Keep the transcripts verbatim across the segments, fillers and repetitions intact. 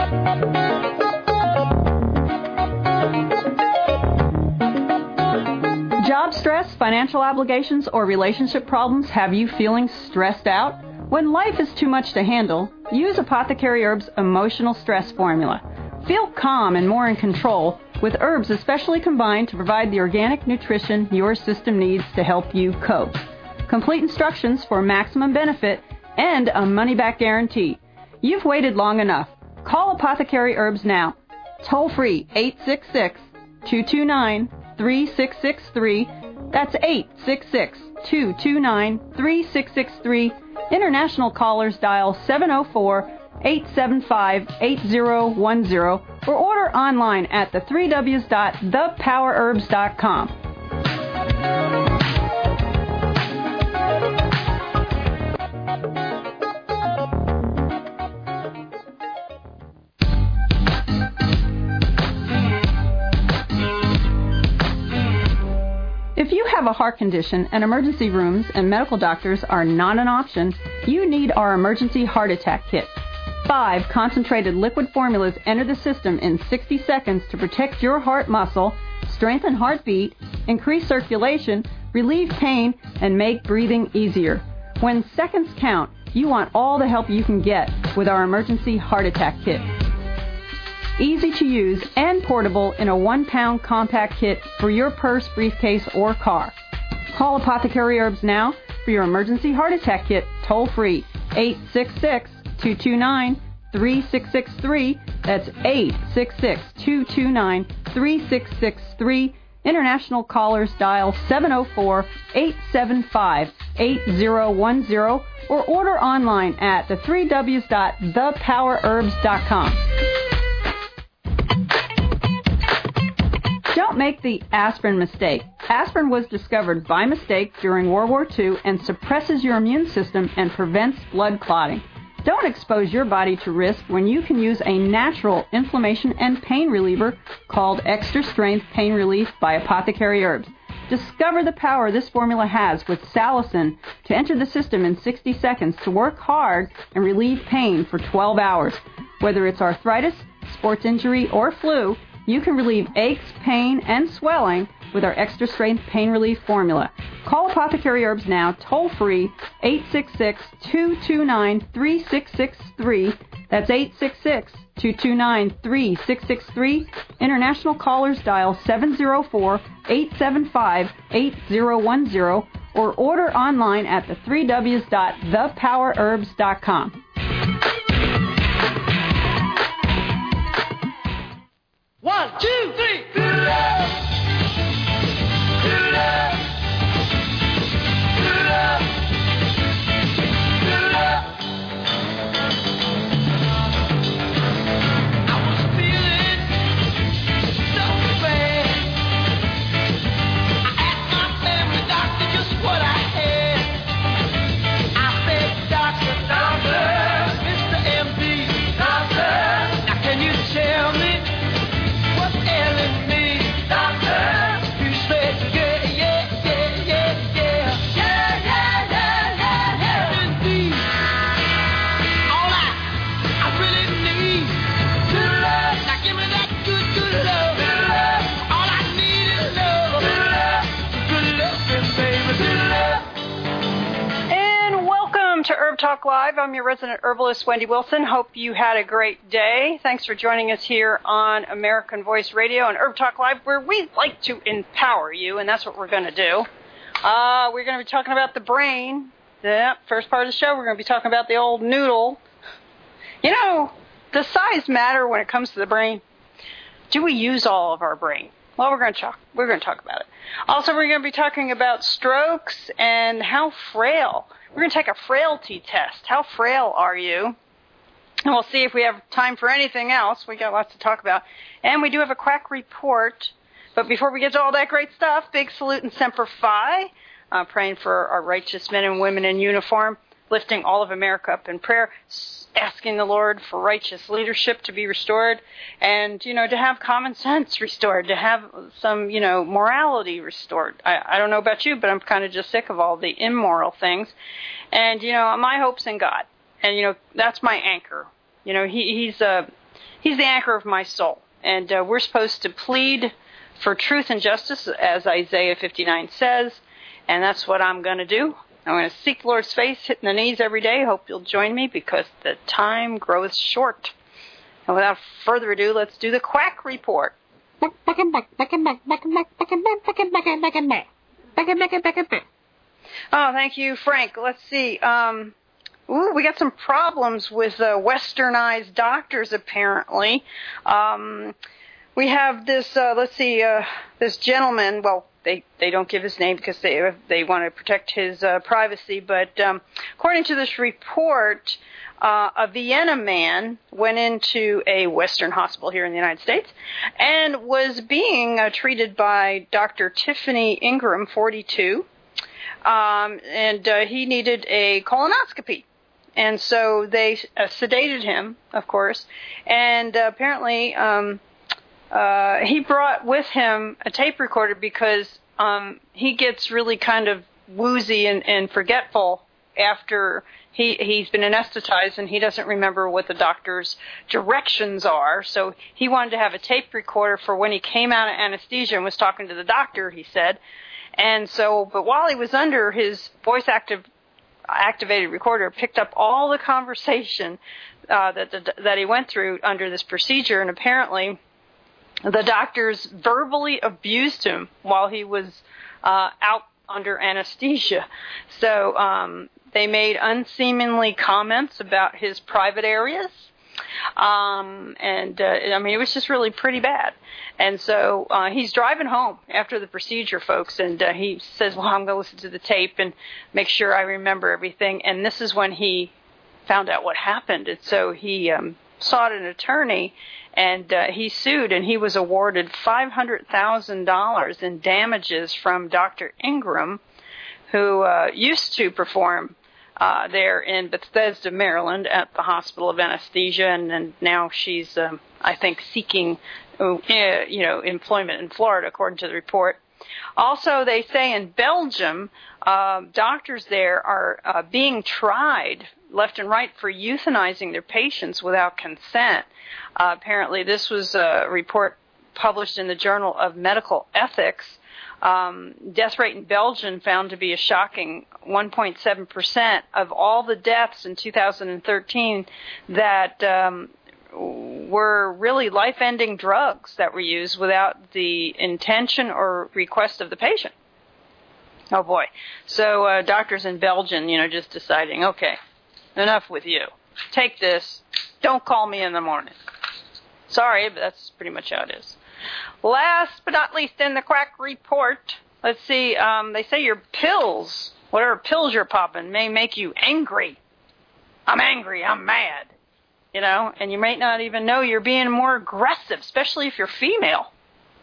Job stress, financial obligations, or relationship problems have you feeling stressed out? When life is too much to handle, use Apothecary Herbs Emotional Stress Formula. Feel calm and more in control with herbs especially combined to provide the organic nutrition your system needs to help you cope. Complete instructions for maximum benefit and a money-back guarantee. You've waited long enough. Call Apothecary Herbs now. Toll free eight six six, two two nine, three six six three. That's eight six six, two two nine, three six six three. International callers dial seven oh four, eight seven five, eight oh one oh or order online at the three W's dot the power herbs dot com. If you have a heart condition and emergency rooms and medical doctors are not an option, you need our emergency heart attack kit. Five concentrated liquid formulas enter the system in sixty seconds to protect your heart muscle, strengthen heartbeat, increase circulation, relieve pain, and make breathing easier. When seconds count, you want all the help you can get with our emergency heart attack kit. Easy to use and portable in a one-pound compact kit for your purse, briefcase, or car. Call Apothecary Herbs now for your emergency heart attack kit, toll-free, eight six six, two two nine, three six six three. That's eight six six, two two nine, three six six three. International callers dial seven oh four, eight seven five, eight oh one oh or order online at the three W's dot the power herbs dot com. Don't make the aspirin mistake. Aspirin was discovered by mistake during World War Two and suppresses your immune system and prevents blood clotting. Don't expose your body to risk when you can use a natural inflammation and pain reliever called Extra Strength Pain Relief by Apothecary Herbs. Discover the power this formula has with salicin to enter the system in sixty seconds to work hard and relieve pain for twelve hours. Whether it's arthritis, sports injury, or flu, you can relieve aches, pain, and swelling with our Extra Strength Pain Relief formula. Call Apothecary Herbs now, toll-free, eight six six, two two nine, three six six three. That's eight six six, two two nine, three six six three. International callers dial seven oh four, eight seven five, eight oh one oh or order online at the three W's dot the power herbs dot com. One, two, three. Do love. Do love. Do love. Do love. I was feeling so bad. I asked my family doctor just what I had. I said, Doctor, Doctor, Mister M D, Doctor, now can you tell me what's ailing me, doctor? You said, yeah, yeah, yeah, yeah, yeah. Yeah, yeah, yeah, yeah, yeah. Indeed. All I, I really need good love. Now give me that good, good love. Good love. All I need is love. Good love. Good love, baby. Good love. And welcome to Herb Talk Live. I'm your resident herbalist, Wendy Wilson. Hope you had a great day. Thanks for joining us here on American Voice Radio and Herb Talk Live, where we like to empower you, and that's what we're going to do. Uh, we're going to be talking about the brain. Yeah, first part of the show, we're going to be talking about the old noodle. You know, does size matter when it comes to the brain? Do we use all of our brain? Well, we're going to talk. We're going to talk about it. Also, we're going to be talking about strokes and how frail. We're going to take a frailty test. How frail are you? And we'll see if we have time for anything else. We got lots to talk about. And we do have a quack report. But before we get to all that great stuff, big salute and Semper Fi. Uh, praying for our righteous men and women in uniform, lifting all of America up in prayer, asking the Lord for righteous leadership to be restored, and, you know, to have common sense restored, to have some, you know, morality restored. I, I don't know about you, but I'm kind of just sick of all the immoral things. And, you know, my hope's in God. And, you know, that's my anchor. You know, he, he's a, he's the anchor of my soul. And uh, we're supposed to plead for truth and justice, as Isaiah fifty-nine says, and that's what I'm going to do. I'm going to seek the Lord's face, hitting the knees every day. Hope you'll join me because the time grows short. And without further ado, let's do the Quack Report. Oh, thank you, Frank. Let's see. Um, ooh, we got some problems with uh, westernized doctors, apparently. Um, we have this, uh, let's see, uh, this gentleman, well, They they don't give his name because they they want to protect his uh, privacy. But um, according to this report, uh, a Vienna man went into a Western hospital here in the United States and was being uh, treated by Doctor Tiffany Ingram, forty-two, um, and uh, he needed a colonoscopy. And so they uh, sedated him, of course, and uh, apparently. Um, Uh, he brought with him a tape recorder because um, he gets really kind of woozy and, and forgetful after he, he's been anesthetized and he doesn't remember what the doctor's directions are. So he wanted to have a tape recorder for when he came out of anesthesia and was talking to the doctor, he said. And so, but while he was under, his voice active activated recorder picked up all the conversation uh, that, that, that he went through under this procedure, and apparently the doctors verbally abused him while he was uh, out under anesthesia. So um, they made unseemly comments about his private areas. Um, and, uh, I mean, it was just really pretty bad. And so uh, he's driving home after the procedure, folks, and uh, he says, well, I'm going to listen to the tape and make sure I remember everything. And this is when he found out what happened. And so he um, sought an attorney. And uh, he sued, and he was awarded five hundred thousand dollars in damages from Doctor Ingram, who uh, used to perform uh, there in Bethesda, Maryland, at the Hospital of Anesthesia, and, and now she's, um, I think, seeking, uh, you know, employment in Florida, according to the report. Also, they say in Belgium, uh, doctors there are uh, being tried left and right for euthanizing their patients without consent. Uh, apparently, this was a report published in the Journal of Medical Ethics. Um, death rate in Belgium found to be a shocking one point seven percent of all the deaths in two thousand thirteen that um, were really life-ending drugs that were used without the intention or request of the patient. Oh, boy. So uh, doctors in Belgium, you know, just deciding, okay, enough with you. Take this. Don't call me in the morning. Sorry, but that's pretty much how it is. Last but not least in the Quack Report, let's see, um, they say your pills, whatever pills you're popping, may make you angry. I'm angry. I'm mad. You know, and you might not even know you're being more aggressive, especially if you're female.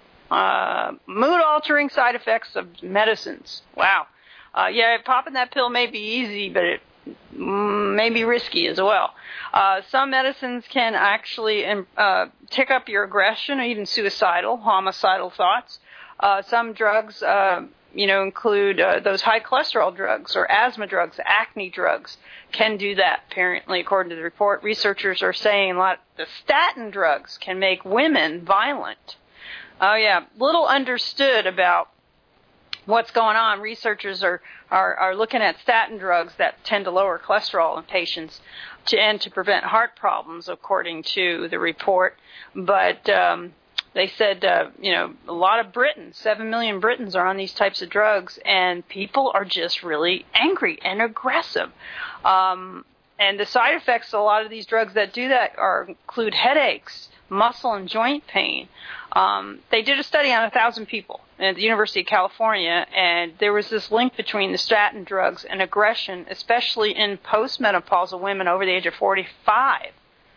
Uh, mood-altering side effects of medicines. Wow. Uh, yeah, popping that pill may be easy, but it may be risky as well. Uh, some medicines can actually uh, tick up your aggression or even suicidal, homicidal thoughts. Uh, some drugs, uh, you know, include uh, those high cholesterol drugs or asthma drugs, acne drugs can do that. Apparently, according to the report, researchers are saying a lot of the statin drugs can make women violent. Oh, yeah, little understood about what's going on. Researchers are, are, are looking at statin drugs that tend to lower cholesterol in patients to, and to prevent heart problems, according to the report. But um, they said, uh, you know, a lot of Britons, seven million Britons are on these types of drugs, and people are just really angry and aggressive. Um, and the side effects of a lot of these drugs that do that are include headaches, muscle and joint pain. Um, they did a study on a thousand people at the University of California, and there was this link between the statin drugs and aggression, especially in postmenopausal women over the age of forty-five.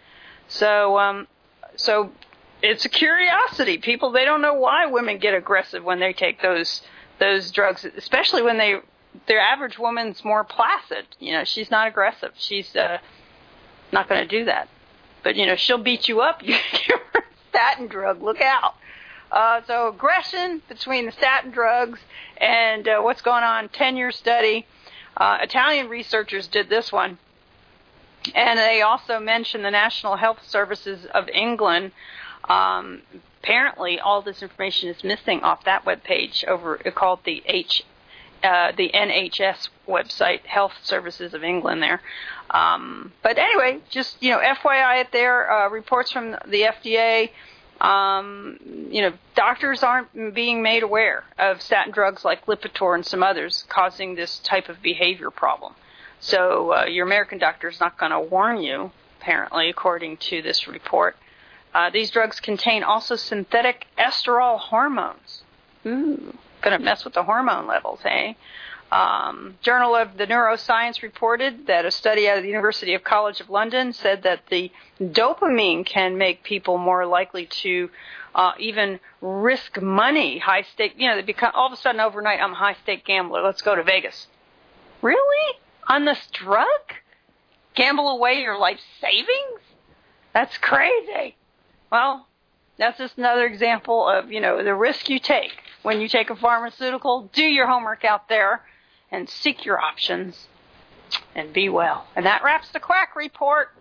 So, um, so it's a curiosity. People, they don't know why women get aggressive when they take those those drugs, especially when they their average woman's more placid. You know, she's not aggressive. She's uh, not going to do that. But, you know, she'll beat you up. You give her a statin drug. Look out. Uh, so aggression between the statin drugs and uh, what's going on, ten-year study. Uh, Italian researchers did this one. And they also mention the National Health Services of England. Um, apparently, all this information is missing off that webpage over called the H, uh, the N H S website, Health Services of England. There, um, but anyway, just you know, F Y I, it there. Uh, reports from the F D A. Um, you know, doctors aren't being made aware of statin drugs like Lipitor and some others causing this type of behavior problem. So uh, your American doctor is not going to warn you, apparently, according to this report. Uh, these drugs contain also synthetic esterol hormones. Ooh, going to mess with the hormone levels, eh? Um, Journal of the Neuroscience reported that a study out of the University of College of London said that the dopamine can make people more likely to uh, even risk money, high stake. You know, they become all of a sudden overnight, I'm a high stake gambler. Let's go to Vegas. Really? On this drug? Gamble away your life savings? That's crazy. Well, that's just another example of, you know, the risk you take when you take a pharmaceutical. Do your homework out there and seek your options and be well. And that wraps the Quack Report.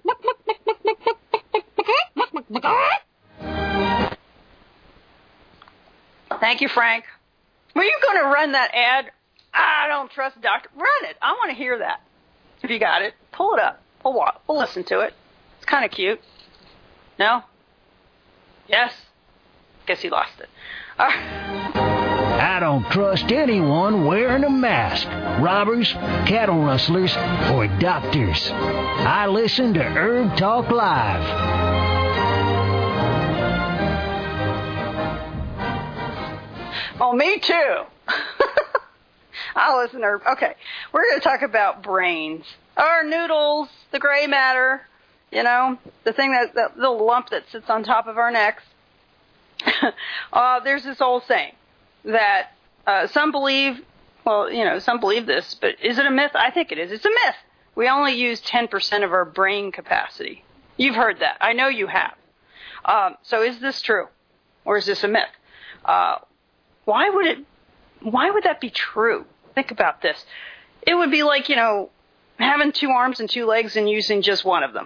Thank you, Frank. Were you going to run that ad? I don't trust doctor. Run it. I want to hear that. If you got it, pull it up. We'll, walk. we'll listen to it. It's kind of cute. No? Yes? Guess he lost it. All right. I don't trust anyone wearing a mask. Robbers, cattle rustlers, or doctors. I listen to Herb Talk Live. Oh, me too. I'll listen to, okay, we're going to talk about brains. Our noodles, the gray matter, you know, the thing that, that little lump that sits on top of our necks. uh, there's this old saying that uh, some believe, well, you know, some believe this, but is it a myth? I think it is. It's a myth. We only use ten percent of our brain capacity. You've heard that. I know you have. Um, so is this true? Or is this a myth? Uh, why would it, why would that be true? Think about this. It would be like, you know, having two arms and two legs and using just one of them.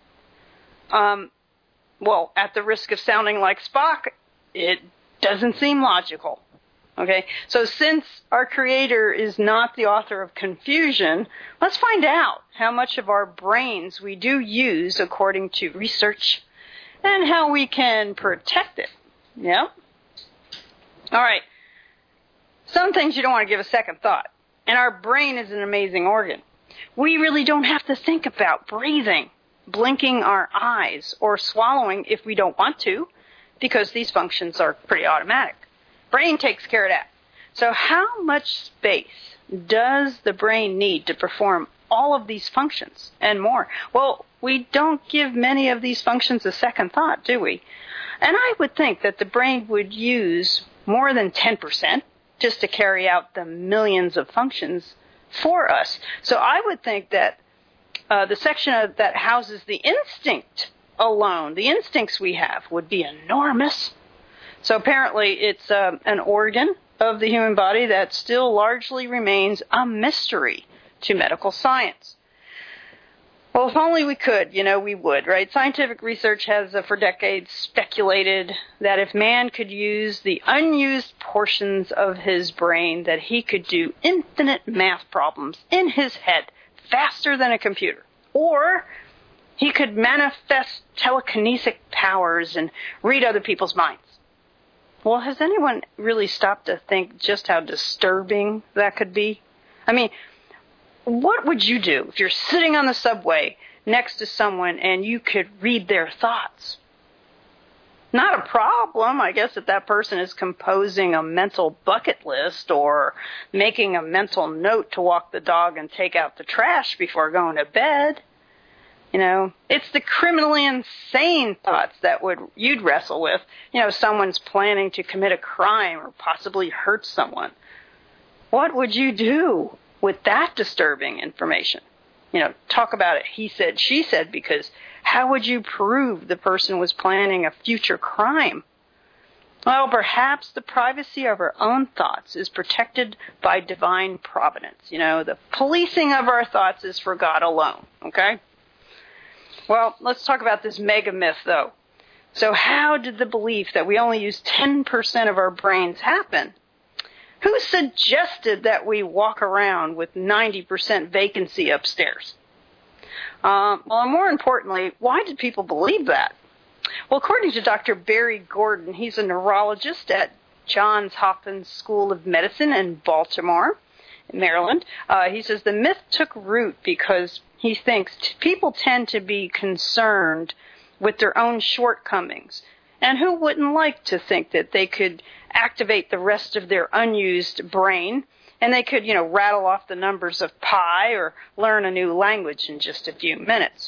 Um, well, at the risk of sounding like Spock, it doesn't seem logical. Okay? So since our Creator is not the author of confusion, let's find out how much of our brains we do use according to research and how we can protect it. Yeah? All right. Some things you don't want to give a second thought. And our brain is an amazing organ. We really don't have to think about breathing, blinking our eyes, or swallowing if we don't want to, because these functions are pretty automatic. Brain takes care of that. So how much space does the brain need to perform all of these functions and more? Well, we don't give many of these functions a second thought, do we? And I would think that the brain would use more than ten percent just to carry out the millions of functions for us. So I would think that uh, the section of, that houses the instinct alone, the instincts we have, would be enormous. So apparently it's um, an organ of the human body that still largely remains a mystery to medical science. Well, if only we could, you know, we would, right? Scientific research has uh, for decades speculated that if man could use the unused portions of his brain, that he could do infinite math problems in his head faster than a computer. Or he could manifest telekinetic powers and read other people's minds. Well, has anyone really stopped to think just how disturbing that could be? I mean, what would you do if you're sitting on the subway next to someone and you could read their thoughts? Not a problem, I guess, if that person is composing a mental bucket list or making a mental note to walk the dog and take out the trash before going to bed. You know, it's the criminally insane thoughts that would you'd wrestle with. You know, someone's planning to commit a crime or possibly hurt someone. What would you do with that disturbing information? You know, talk about it, he said, she said, because how would you prove the person was planning a future crime? Well, perhaps the privacy of our own thoughts is protected by divine providence. You know, the policing of our thoughts is for God alone, okay? Well, let's talk about this mega myth, though. So how did the belief that we only use ten percent of our brains happen? Who suggested that we walk around with ninety percent vacancy upstairs? Um, well, and more importantly, why did people believe that? Well, according to Doctor Barry Gordon, he's a neurologist at Johns Hopkins School of Medicine in Baltimore, Maryland. Uh, he says the myth took root because he thinks t- people tend to be concerned with their own shortcomings. And who wouldn't like to think that they could activate the rest of their unused brain and they could, you know, rattle off the numbers of pi or learn a new language in just a few minutes?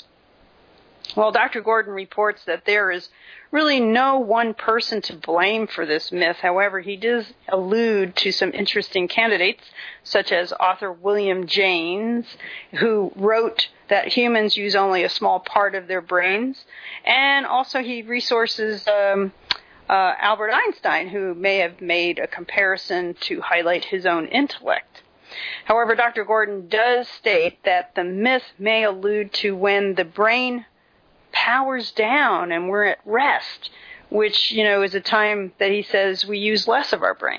Well, Doctor Gordon reports that there is really no one person to blame for this myth. However, he does allude to some interesting candidates, such as author William James, who wrote that humans use only a small part of their brains. And also he resources um, uh, Albert Einstein, who may have made a comparison to highlight his own intellect. However, Doctor Gordon does state that the myth may allude to when the brain powers down and we're at rest, which, you know, is a time that he says we use less of our brain.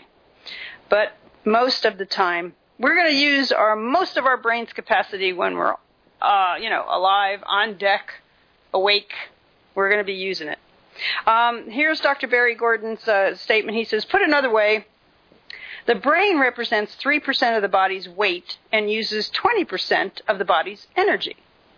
But most of the time, we're going to use our most of our brain's capacity when we're, uh, you know, alive, on deck, awake. We're going to be using it. Um, here's Doctor Barry Gordon's uh, statement. He says, put another way, the brain represents three percent of the body's weight and uses twenty percent of the body's energy.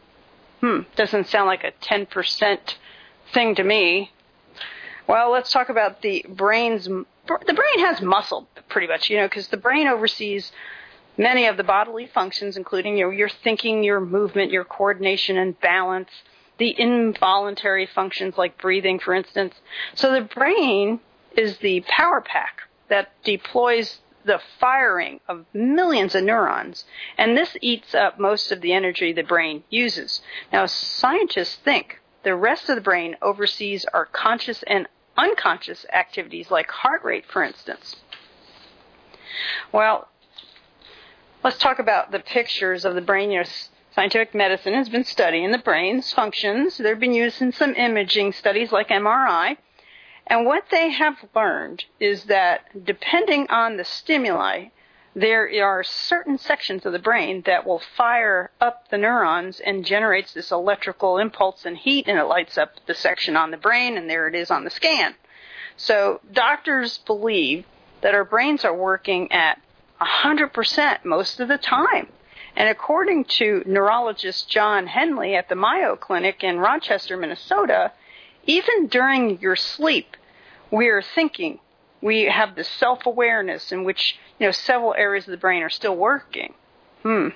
Hmm, doesn't sound like a ten percent thing to me. Well, let's talk about the brain's... The brain has muscle, pretty much, you know, because the brain oversees many of the bodily functions, including your, your thinking, your movement, your coordination and balance, the involuntary functions like breathing, for instance. So the brain is the power pack that deploys the firing of millions of neurons, and this eats up most of the energy the brain uses. Now, scientists think the rest of the brain oversees our conscious and unconscious activities like heart rate, for instance. Well, let's talk about the pictures of the brain. You know, scientific medicine has been studying the brain's functions. They've been used in some imaging studies like M R I. And what they have learned is that depending on the stimuli, there are certain sections of the brain that will fire up the neurons and generates this electrical impulse and heat, and it lights up the section on the brain, and there it is on the scan. So doctors believe that our brains are working at one hundred percent most of the time. And according to neurologist John Henley at the Mayo Clinic in Rochester, Minnesota, even during your sleep, we are thinking. We have this self-awareness in which, you know, several areas of the brain are still working. Hmm.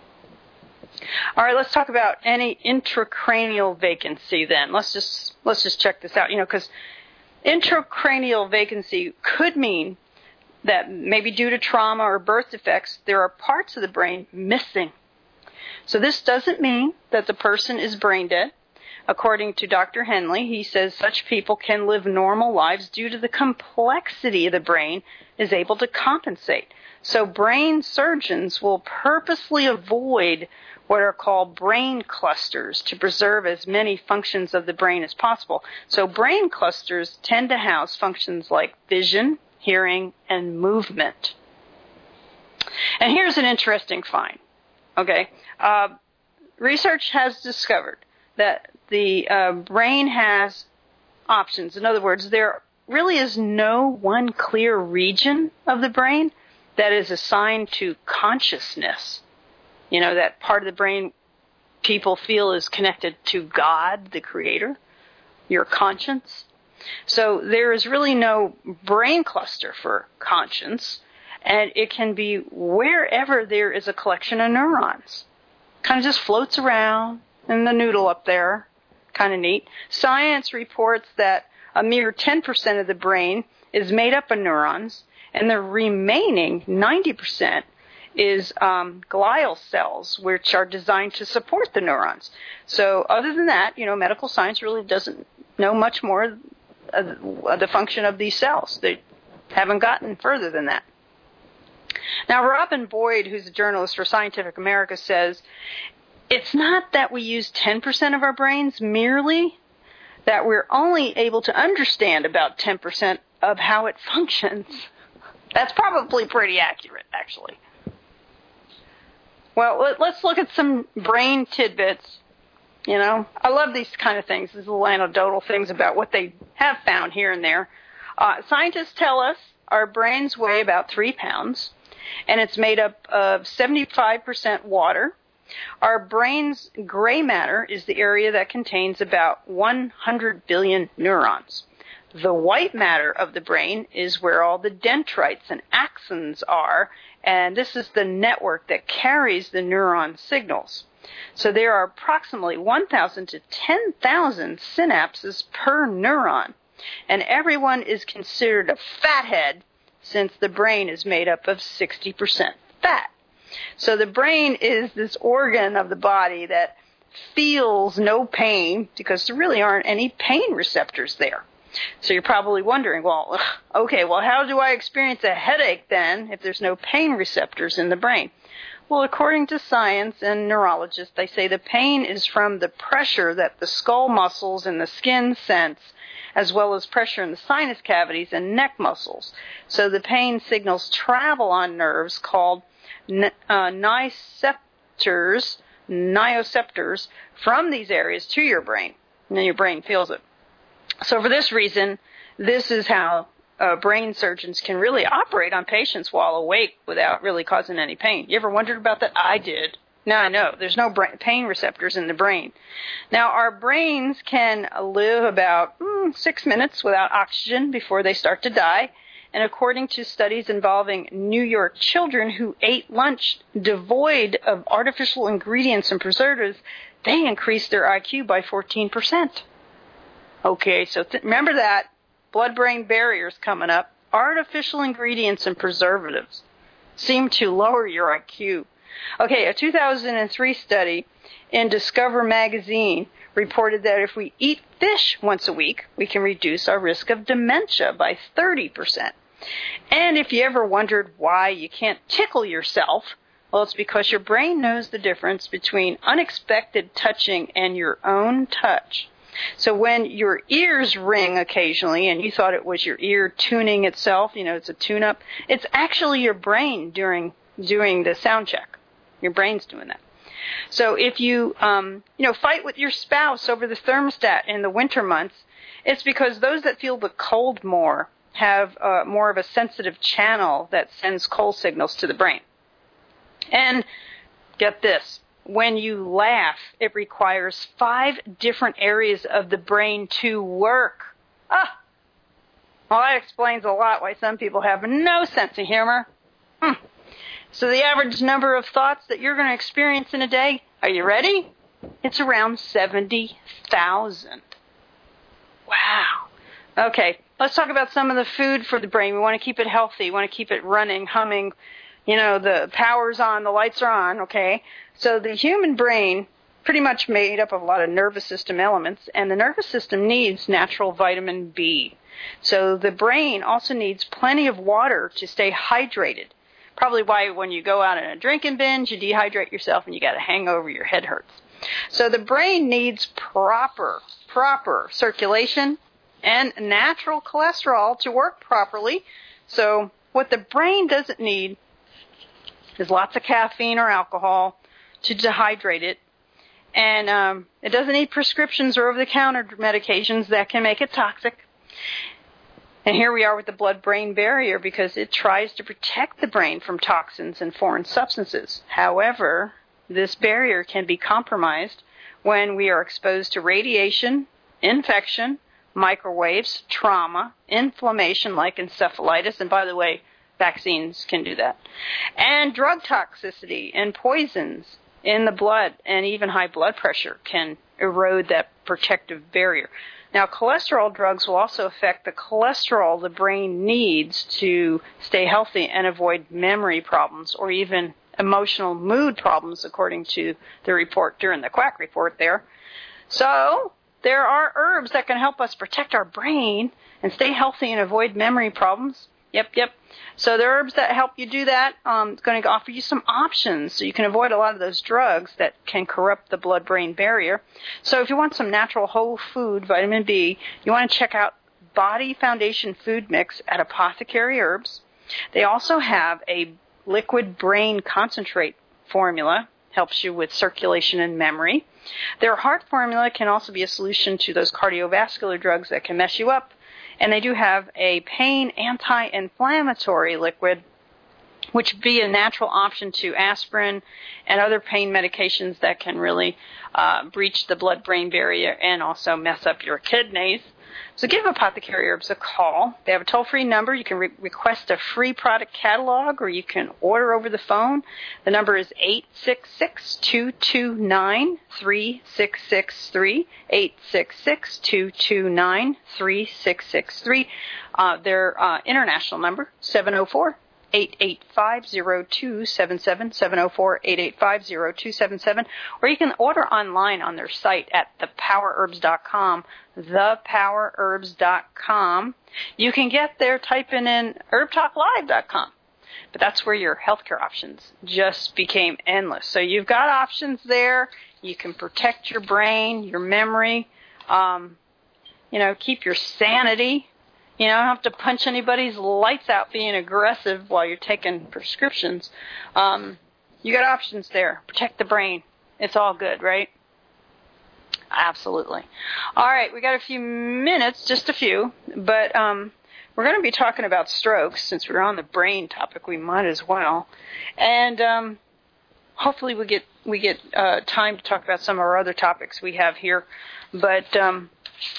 All right, let's talk about any intracranial vacancy then. Let's just let's just check this out, you know, because intracranial vacancy could mean that maybe due to trauma or birth defects, there are parts of the brain missing. So this doesn't mean that the person is brain dead. According to Doctor Henley, he says such people can live normal lives due to the complexity of the brain is able to compensate. So brain surgeons will purposely avoid what are called brain clusters to preserve as many functions of the brain as possible. So brain clusters tend to house functions like vision, hearing, and movement. And here's an interesting find. Okay, uh, research has discovered that the uh, brain has options. In other words, there really is no one clear region of the brain that is assigned to consciousness. You know, that part of the brain people feel is connected to God, the Creator, your conscience. So there is really no brain cluster for conscience, and it can be wherever there is a collection of neurons. Kind of just floats around in the noodle up there. Kind of neat. Science reports that a mere ten percent of the brain is made up of neurons, and the remaining ninety percent is um, glial cells, which are designed to support the neurons. So other than that, you know, medical science really doesn't know much more of the function of these cells. They haven't gotten further than that. Now, Robin Boyd, who's a journalist for Scientific America, says, it's not that we use ten percent of our brains merely, that we're only able to understand about ten percent of how it functions. That's probably pretty accurate, actually. Well, let's look at some brain tidbits. You know, I love these kind of things, these little anecdotal things about what they have found here and there. Uh, scientists tell us our brains weigh about three pounds, and it's made up of seventy-five percent water. Our brain's gray matter is the area that contains about one hundred billion neurons. The white matter of the brain is where all the dendrites and axons are, and this is the network that carries the neuron signals. So there are approximately one thousand to ten thousand synapses per neuron, and everyone is considered a fathead since the brain is made up of sixty percent fat. So the brain is this organ of the body that feels no pain because there really aren't any pain receptors there. So you're probably wondering, well, okay, well, how do I experience a headache then if there's no pain receptors in the brain? Well, according to science and neurologists, they say the pain is from the pressure that the skull muscles and the skin sense, as well as pressure in the sinus cavities and neck muscles. So the pain signals travel on nerves called uh, nioceptors, nioceptors from these areas to your brain, and then your brain feels it. So for this reason, this is how uh, brain surgeons can really operate on patients while awake without really causing any pain. You ever wondered about that? I did. Now I know. There's no brain, pain receptors in the brain. Now, our brains can live about mm, six minutes without oxygen before they start to die. And according to studies involving New York children who ate lunch devoid of artificial ingredients and preservatives, they increased their I Q by fourteen percent. Okay, so th- remember that. Blood-brain barrier's coming up. Artificial ingredients and preservatives seem to lower your I Q. Okay, a two thousand three study in Discover magazine reported that if we eat fish once a week, we can reduce our risk of dementia by thirty percent. And if you ever wondered why you can't tickle yourself, well, it's because your brain knows the difference between unexpected touching and your own touch. So when your ears ring occasionally and you thought it was your ear tuning itself, you know, it's a tune-up, it's actually your brain during doing the sound check. Your brain's doing that. So if you, um, you know, fight with your spouse over the thermostat in the winter months, it's because those that feel the cold more have uh, more of a sensitive channel that sends cold signals to the brain. And get this. When you laugh, it requires five different areas of the brain to work. Ah! Well, that explains a lot why some people have no sense of humor. Hmm. So the average number of thoughts that you're going to experience in a day, are you ready? It's around seventy thousand. Wow. Okay, let's talk about some of the food for the brain. We want to keep it healthy. We want to keep it running, humming. You know, the power's on, the lights are on, okay? So the human brain pretty much made up of a lot of nervous system elements, and the nervous system needs natural vitamin B. So the brain also needs plenty of water to stay hydrated. Probably why when you go out on a drinking binge, you dehydrate yourself and you got a hangover, your head hurts. So the brain needs proper, proper circulation and natural cholesterol to work properly. So what the brain doesn't need is lots of caffeine or alcohol to dehydrate it. And um, it doesn't need prescriptions or over-the-counter medications that can make it toxic. And here we are with the blood-brain barrier because it tries to protect the brain from toxins and foreign substances. However, this barrier can be compromised when we are exposed to radiation, infection, microwaves, trauma, inflammation like encephalitis, and by the way, vaccines can do that, and drug toxicity and poisons in the blood, and even high blood pressure can erode that protective barrier. Now, cholesterol drugs will also affect the cholesterol the brain needs to stay healthy and avoid memory problems or even emotional mood problems, according to the report during the Quack report there. So there are herbs that can help us protect our brain and stay healthy and avoid memory problems. Yep, yep. So the herbs that help you do that, um, it's going to offer you some options so you can avoid a lot of those drugs that can corrupt the blood-brain barrier. So if you want some natural whole food vitamin B, you want to check out Body Foundation Food Mix at Apothecary Herbs. They also have a liquid brain concentrate formula, helps you with circulation and memory. Their heart formula can also be a solution to those cardiovascular drugs that can mess you up. And they do have a pain anti-inflammatory liquid, which would be a natural option to aspirin and other pain medications that can really uh, breach the blood-brain barrier and also mess up your kidneys. So give Apothecary Herbs a call. They have a toll-free number. You can re- request a free product catalog, or you can order over the phone. The number is eight six six, two two nine, three six six three, eight six six, two two nine, three six six three. Uh, their uh, international number, seven oh four, eight eight five, oh two seven seven, seven oh four, eight eight five, oh two seven seven, or you can order online on their site at the power herbs dot com, the power herbs dot com. You can get there typing in herb talk live dot com, but that's where your healthcare options just became endless. So you've got options there. You can protect your brain, your memory, um, you know, keep your sanity. You know, don't have to punch anybody's lights out being aggressive while you're taking prescriptions. Um, you got options there. Protect the brain. It's all good, right? Absolutely. All right, we got a few minutes, just a few, but um, we're going to be talking about strokes. Since we're on the brain topic, we might as well. And um, hopefully we get we get uh, time to talk about some of our other topics we have here. But um,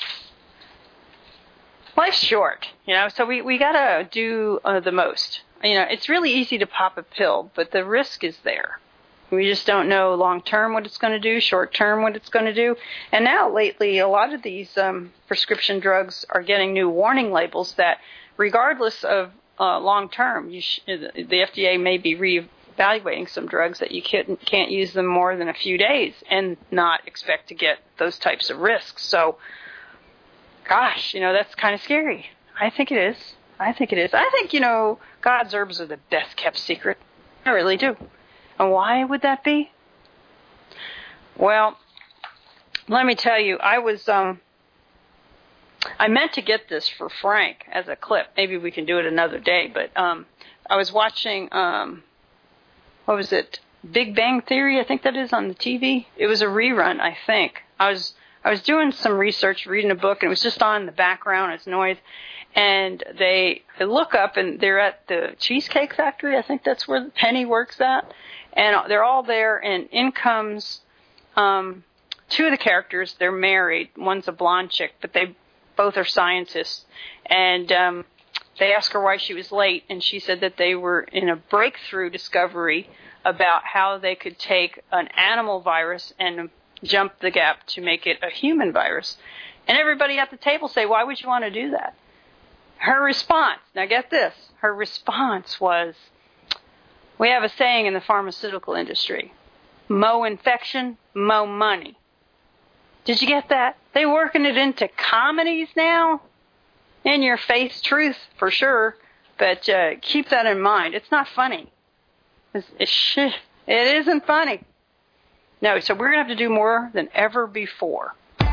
life's short, you know, so we, we got to do uh, the most. You know, it's really easy to pop a pill, but the risk is there. We just don't know long-term what it's going to do, short-term what it's going to do. And now, lately, a lot of these um, prescription drugs are getting new warning labels that, regardless of uh, long-term, you sh- the F D A may be reevaluating some drugs that you can't, can't use them more than a few days and not expect to get those types of risks. So, gosh, you know, that's kind of scary. I think it is. I think it is. I think, you know, God's herbs are the best-kept secret. I really do. And why would that be? Well, let me tell you, I was, um, I meant to get this for Frank as a clip. Maybe we can do it another day, but um, I was watching, um, what was it, Big Bang Theory, I think that is, on the T V. It was a rerun, I think. I was I was doing some research, reading a book, and it was just on in the background as noise. And they, they look up, and they're at the Cheesecake Factory. I think that's where Penny works at. And they're all there, and in comes um, two of the characters. They're married. One's a blonde chick, but they both are scientists. And um, they asked her why she was late, and she said that they were in a breakthrough discovery about how they could take an animal virus and jump the gap to make it a human virus. And everybody at the table say, why would you want to do that? Her response, now get this, her response was, we have a saying in the pharmaceutical industry, mo infection, mo money. Did you get that? They working it into comedies now? In your face truth, for sure, but uh, keep that in mind. It's not funny. It's, it's, it isn't funny. No, so we're going to have to do more than ever before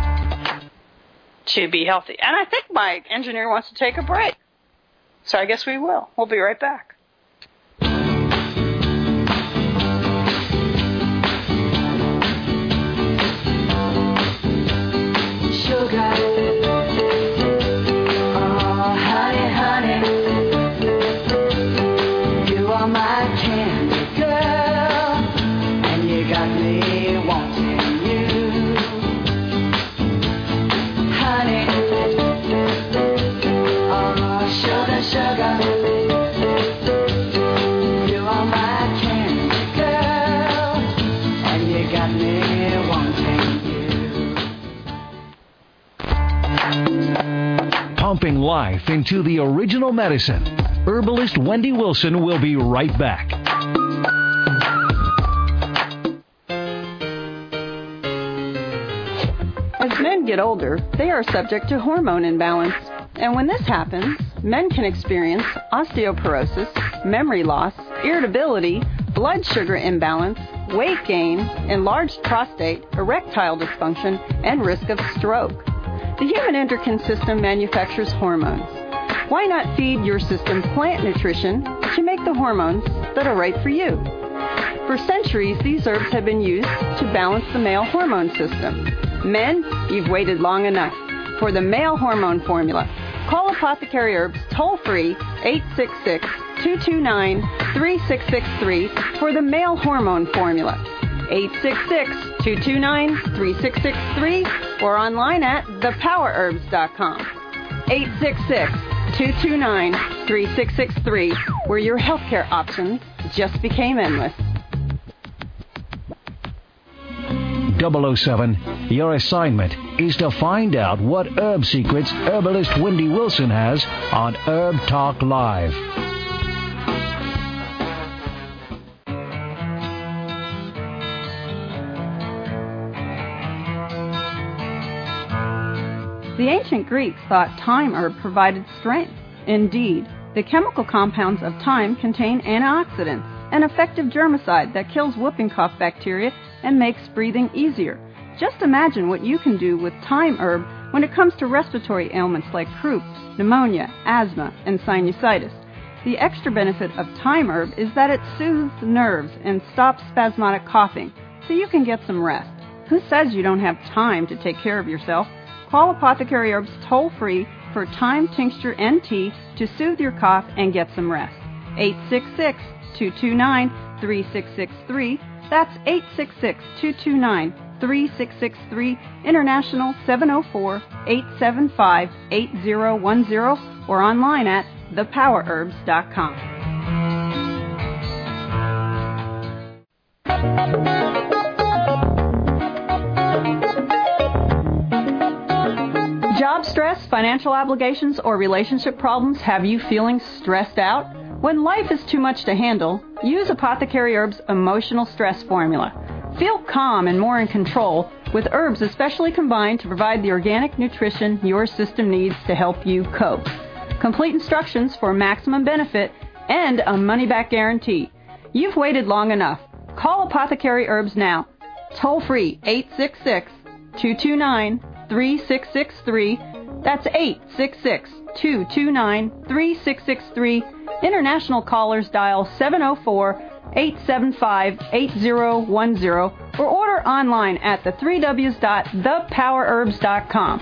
to be healthy. And I think my engineer wants to take a break. So I guess we will. We'll be right back. Pumping life into the original medicine. Herbalist Wendy Wilson will be right back. As men get older, they are subject to hormone imbalance. And when this happens, men can experience osteoporosis, memory loss, irritability, blood sugar imbalance, weight gain, enlarged prostate, erectile dysfunction, and risk of stroke. The human endocrine system manufactures hormones. Why not feed your system plant nutrition to make the hormones that are right for you? For centuries, these herbs have been used to balance the male hormone system. Men, you've waited long enough for the male hormone formula. Call Apothecary Herbs toll-free eight six six, two two nine, three six six three for the male hormone formula. eight six six, two two nine, three six six three or online at the power herbs dot com. eight six six, two two nine, three six six three, where your healthcare options just became endless. double oh seven, your assignment is to find out what herb secrets herbalist Wendy Wilson has on Herb Talk Live. The ancient Greeks thought thyme herb provided strength. Indeed, the chemical compounds of thyme contain antioxidants, an effective germicide that kills whooping cough bacteria and makes breathing easier. Just imagine what you can do with thyme herb when it comes to respiratory ailments like croup, pneumonia, asthma, and sinusitis. The extra benefit of thyme herb is that it soothes nerves and stops spasmodic coughing, so you can get some rest. Who says you don't have time to take care of yourself? Call Apothecary Herbs toll-free for thyme tincture and tea to soothe your cough and get some rest. eight six six, two two nine, three six six three. That's eight six six, two two nine, three six six three. International seven oh four, eight seven five, eight oh one oh or online at the power herbs dot com. Job stress, financial obligations, or relationship problems have you feeling stressed out? When life is too much to handle, use Apothecary Herbs Emotional Stress Formula. Feel calm and more in control with herbs especially combined to provide the organic nutrition your system needs to help you cope. Complete instructions for maximum benefit and a money-back guarantee. You've waited long enough. Call Apothecary Herbs now. Toll-free eight six six, two two nine, three six six three. That's eight six six, two two nine, three six six three. International callers dial seven oh four, eight seven five, eight oh one oh or order online at the three W's dot the power herbs dot com.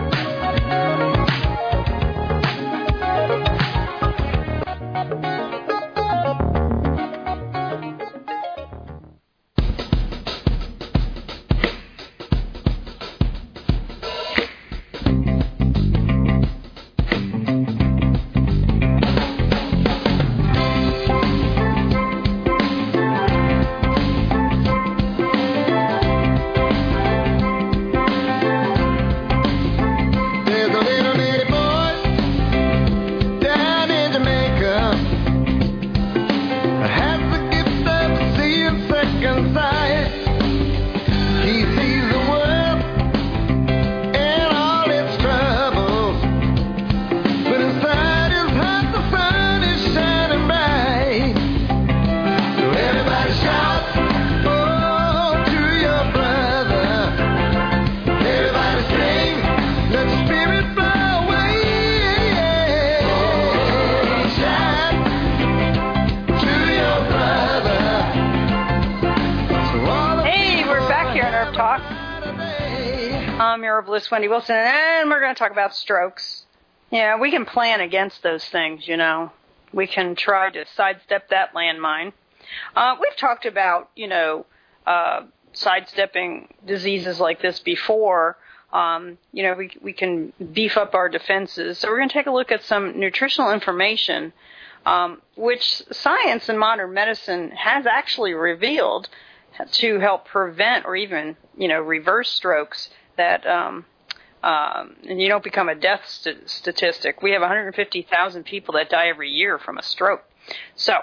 I'm your herbalist, Wendy Wilson, and we're going to talk about strokes. Yeah, we can plan against those things, you know. We can try to sidestep that landmine. Uh, we've talked about, you know, uh, sidestepping diseases like this before. Um, you know, we we can beef up our defenses. So we're going to take a look at some nutritional information, um, which science and modern medicine has actually revealed to help prevent or even, you know, reverse strokes that, um, um, and you don't become a death st- statistic. We have one hundred fifty thousand people that die every year from a stroke. So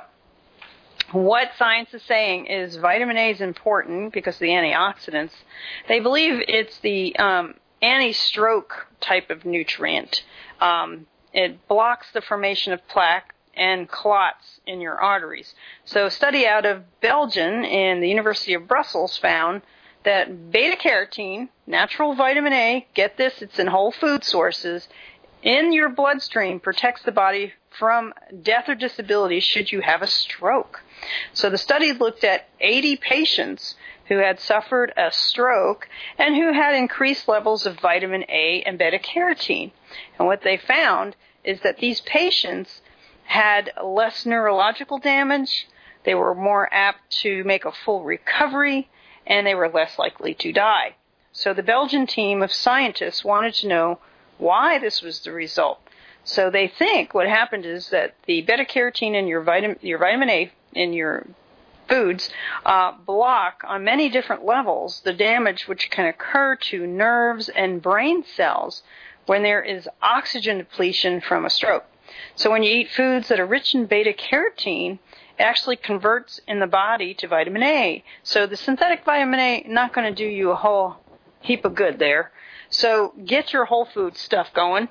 what science is saying is vitamin A is important because of the antioxidants. They believe it's the um, anti-stroke type of nutrient. Um, it blocks the formation of plaque and clots in your arteries. So a study out of Belgium and the University of Brussels found that beta-carotene, natural vitamin A, get this, it's in whole food sources, in your bloodstream protects the body from death or disability should you have a stroke. So the study looked at eighty patients who had suffered a stroke and who had increased levels of vitamin A and beta-carotene. And what they found is that these patients had less neurological damage, they were more apt to make a full recovery, and they were less likely to die. So the Belgian team of scientists wanted to know why this was the result. So they think what happened is that the beta-carotene in your vitamin, your vitamin A in your foods uh, block on many different levels the damage which can occur to nerves and brain cells when there is oxygen depletion from a stroke. So when you eat foods that are rich in beta-carotene, it actually converts in the body to vitamin A. So the synthetic vitamin A not going to do you a whole heap of good there. So get your whole food stuff going.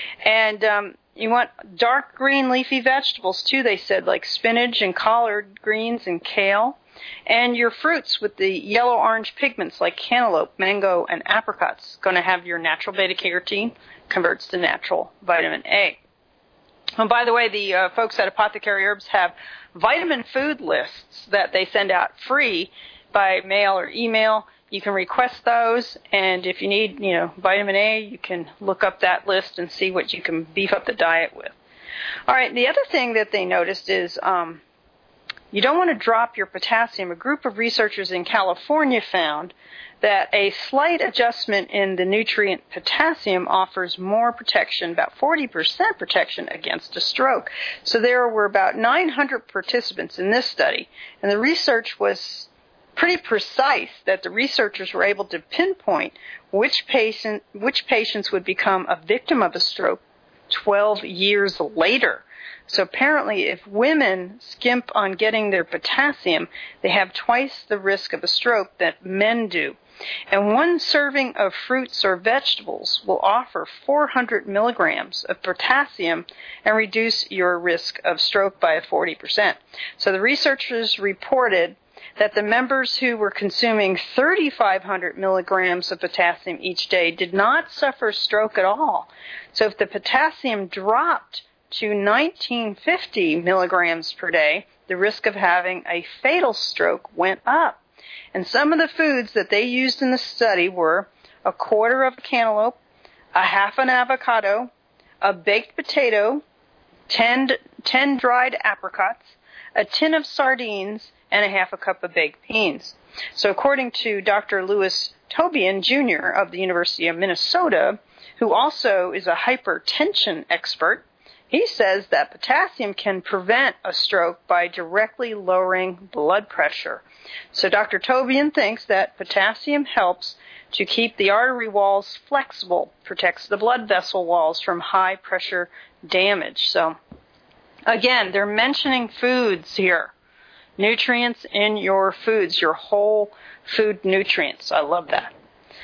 And um, you want dark green leafy vegetables too, they said, like spinach and collard greens and kale. And your fruits with the yellow-orange pigments like cantaloupe, mango, and apricots going to have your natural beta-carotene, converts to natural vitamin A. And by the way, the uh, folks at Apothecary Herbs have vitamin food lists that they send out free by mail or email. You can request those, and if you need, you know, vitamin A, you can look up that list and see what you can beef up the diet with. All right, the other thing that they noticed is um, you don't want to drop your potassium. A group of researchers in California found that a slight adjustment in the nutrient potassium offers more protection, about forty percent protection against a stroke. So there were about nine hundred participants in this study, and the research was pretty precise that the researchers were able to pinpoint which patient, which patients would become a victim of a stroke twelve years later. So apparently if women skimp on getting their potassium, they have twice the risk of a stroke that men do. And one serving of fruits or vegetables will offer four hundred milligrams of potassium and reduce your risk of stroke by forty percent. So the researchers reported that the members who were consuming thirty-five hundred milligrams of potassium each day did not suffer stroke at all. So if the potassium dropped to nineteen fifty milligrams per day, the risk of having a fatal stroke went up. And some of the foods that they used in the study were a quarter of a cantaloupe, a half an avocado, a baked potato, ten, ten dried apricots, a tin of sardines, and a half a cup of baked beans. So according to Doctor Louis Tobian, Junior of the University of Minnesota, who also is a hypertension expert, he says that potassium can prevent a stroke by directly lowering blood pressure. So Doctor Tobian thinks that potassium helps to keep the artery walls flexible, protects the blood vessel walls from high pressure damage. So again, they're mentioning foods here. Nutrients in your foods, your whole food nutrients. I love that.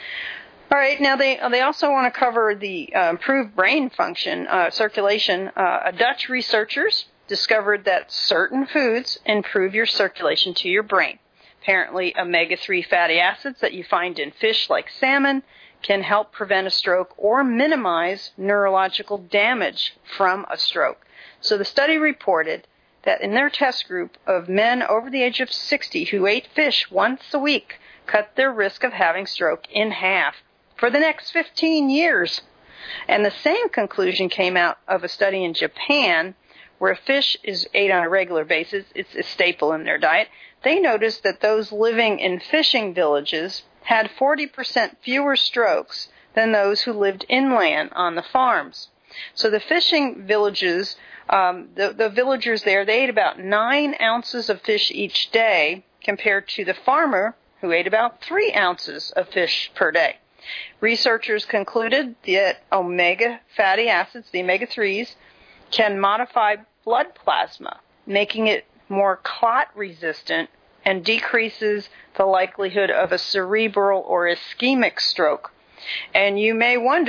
All right, now they they also want to cover the uh, improved brain function, uh, circulation. Uh, Dutch researchers discovered that certain foods improve your circulation to your brain. Apparently, omega three fatty acids that you find in fish like salmon can help prevent a stroke or minimize neurological damage from a stroke. So the study reported that in their test group of men over the age of sixty who ate fish once a week cut their risk of having stroke in half for the next fifteen years. And the same conclusion came out of a study in Japan where fish is ate on a regular basis. It's a staple in their diet. They noticed that those living in fishing villages had forty percent fewer strokes than those who lived inland on the farms. So the fishing villages, um, the, the villagers there, they ate about nine ounces of fish each day compared to the farmer who ate about three ounces of fish per day. Researchers concluded that omega fatty acids, the omega threes, can modify blood plasma, making it more clot resistant and decreases the likelihood of a cerebral or ischemic stroke. And you may wonder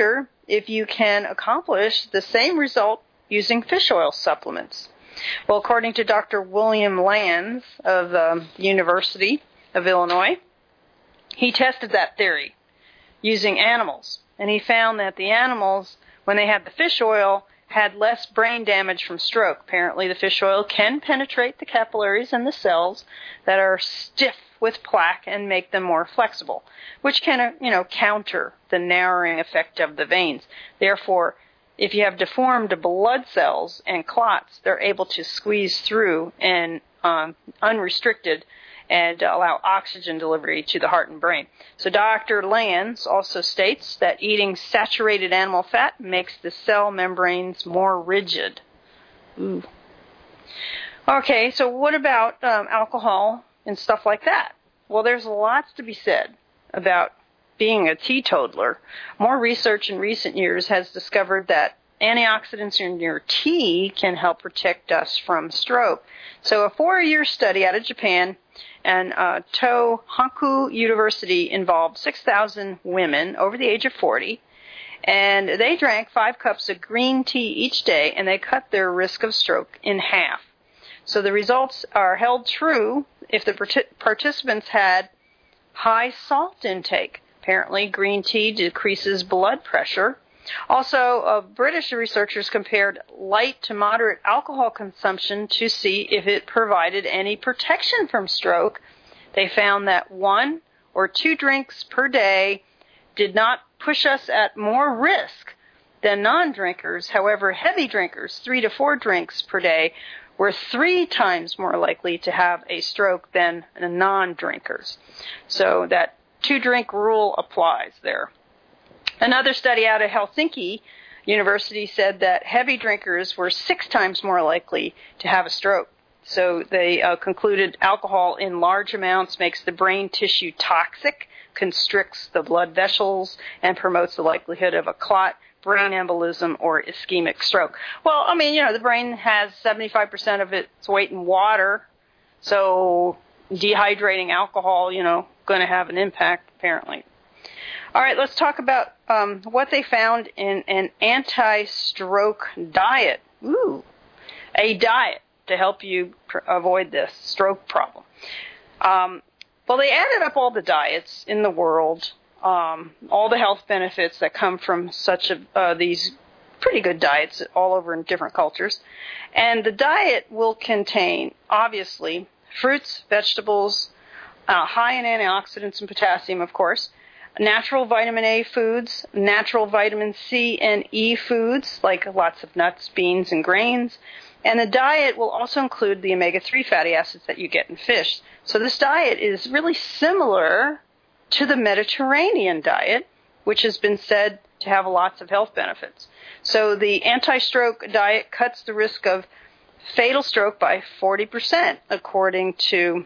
if you can accomplish the same result using fish oil supplements. Well, according to Doctor William Lands of the University of Illinois, he tested that theory using animals, and he found that the animals, when they had the fish oil, had less brain damage from stroke. Apparently, the fish oil can penetrate the capillaries and the cells that are stiff with plaque and make them more flexible, which can, you know, counter the narrowing effect of the veins. Therefore, if you have deformed blood cells and clots, they're able to squeeze through and um, unrestricted and allow oxygen delivery to the heart and brain. So Doctor Lands also states that eating saturated animal fat makes the cell membranes more rigid. Ooh. Okay, so what about um, alcohol and stuff like that? Well, there's lots to be said about being a teetotaler. More research in recent years has discovered that antioxidants in your tea can help protect us from stroke. So a four-year study out of Japan and uh, Tohoku University involved six thousand women over the age of forty, and they drank five cups of green tea each day, and they cut their risk of stroke in half. So the results are held true if the part- participants had high salt intake. Apparently, green tea decreases blood pressure. Also, uh, British researchers compared light to moderate alcohol consumption to see if it provided any protection from stroke. They found that one or two drinks per day did not push us at more risk than non-drinkers. However, heavy drinkers, three to four drinks per day, were three times more likely to have a stroke than non-drinkers. So that two-drink rule applies there. Another study out of Helsinki University said that heavy drinkers were six times more likely to have a stroke. So they uh, concluded alcohol in large amounts makes the brain tissue toxic, constricts the blood vessels, and promotes the likelihood of a clot, brain embolism, or ischemic stroke. Well, I mean, you know, the brain has seventy-five percent of its weight in water, so dehydrating alcohol, you know, going to have an impact, apparently. All right, let's talk about um, what they found in an anti-stroke diet. Ooh, a diet to help you pr- avoid this stroke problem. Um, well, they added up all the diets in the world, um, all the health benefits that come from such a, uh, these pretty good diets all over in different cultures. And the diet will contain, obviously, fruits, vegetables, uh, high in antioxidants and potassium, of course, natural vitamin A foods, natural vitamin C and E foods, like lots of nuts, beans, and grains. And the diet will also include the omega three fatty acids that you get in fish. So this diet is really similar to the Mediterranean diet, which has been said to have lots of health benefits. So the anti-stroke diet cuts the risk of fatal stroke by forty percent, according to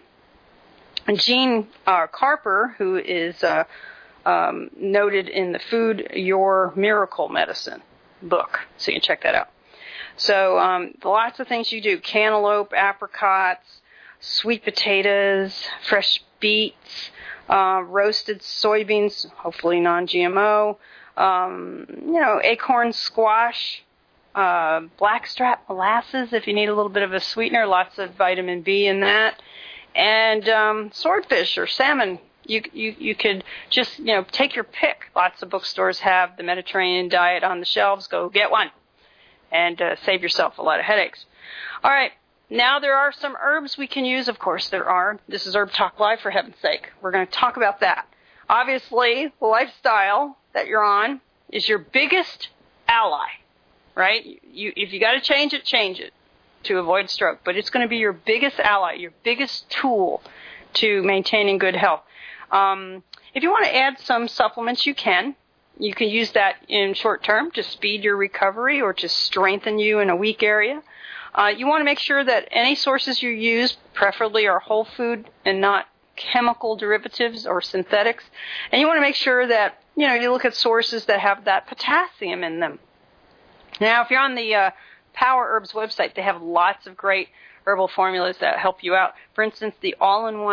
Gene uh, Carper, who is uh, um, noted in the Food Your Miracle Medicine book. So you can check that out. So um, lots of things you do: cantaloupe, apricots, sweet potatoes, fresh beets, uh, roasted soybeans, hopefully non-G M O, um, you know, acorn squash, uh, blackstrap molasses if you need a little bit of a sweetener, lots of vitamin B in that, and um, swordfish or salmon. You, you you could just, you know, take your pick. Lots of bookstores have the Mediterranean diet on the shelves. Go get one and uh, save yourself a lot of headaches. All right. Now there are some herbs we can use. Of course there are. This is Herb Talk Live, for heaven's sake. We're going to talk about that. Obviously, the lifestyle that you're on is your biggest ally, right? You, if you got to change it, change it to avoid stroke. But it's going to be your biggest ally, your biggest tool to maintaining good health. Um, if you want to add some supplements, you can. You can use that in short term to speed your recovery or to strengthen you in a weak area. Uh, you want to make sure that any sources you use, preferably are whole food and not chemical derivatives or synthetics. And you want to make sure that, you know, you look at sources that have that potassium in them. Now, if you're on the uh, Power Herbs website, they have lots of great herbal formulas that help you out. For instance, the all-in-one